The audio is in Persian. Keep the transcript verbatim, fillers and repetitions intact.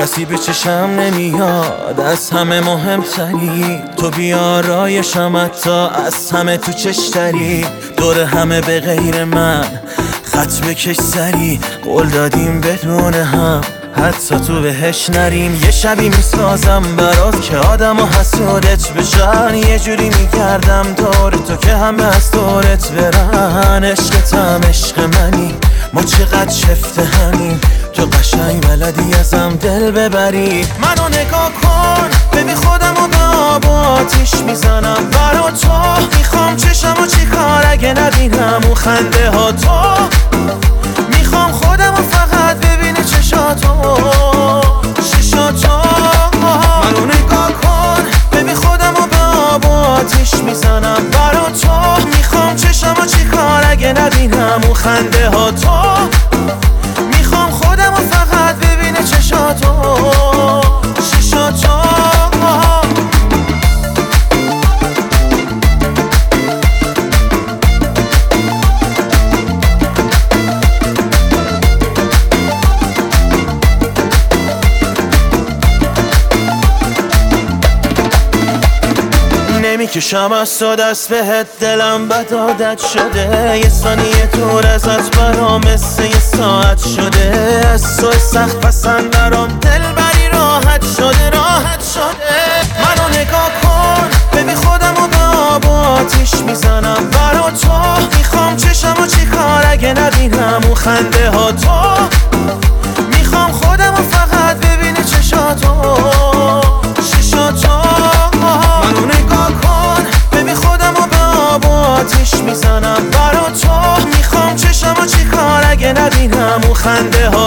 کسی به چشم نمیاد، از همه مهمتری تو، بیارایشم حتی از همه تو چشتری. دور همه به غیر من خط بکش سری، قول دادیم بدون هم حتی تو بهش نریم. یه شبی میسازم برات که آدم و حسودت بشن، یه جوری میگردم دور تو که همه از دورت برن. عشقتم عشق منی، ما چقدر شفته همین، تو قشنگ بلدی ازم دل ببری. منو نگاه کن ببین خودم و به آب و آتیش میزنم برا تو. میخوام چشم و چی کار اگه نبینم اون خنده ها تو. میخوام خودم و فقط ببینه چشاتو چشاتو. منو نگاه کن ببین خودم و به آب و آتیش میزنم برا تو. میخوام چشم و چی کار اگه نبینم اون خنده ها تو. میخوام خودم و فقط ببینه چشاتو چشاتو. نمیکشم از تو دست بهت، دلم بد عادت شده. یه ثانیه دور ازت برام مثل یه ساعت شده. از تو سخت پسند درام دل بری راحت شده راحت شده. منو نگاه کن ببین خودم و به آب و آتیش میزنم برا تو. میخوام چشم و چی کار اگه نبینم اون خنده ها تو. میخوام خودم و فقط ببینه چشاتو چشاتو. منو نگاه کن ببین خودم و به آب و آتیش میزنم برا تو. میخوام چشم و چی کار اگه نبینم اون خنده ها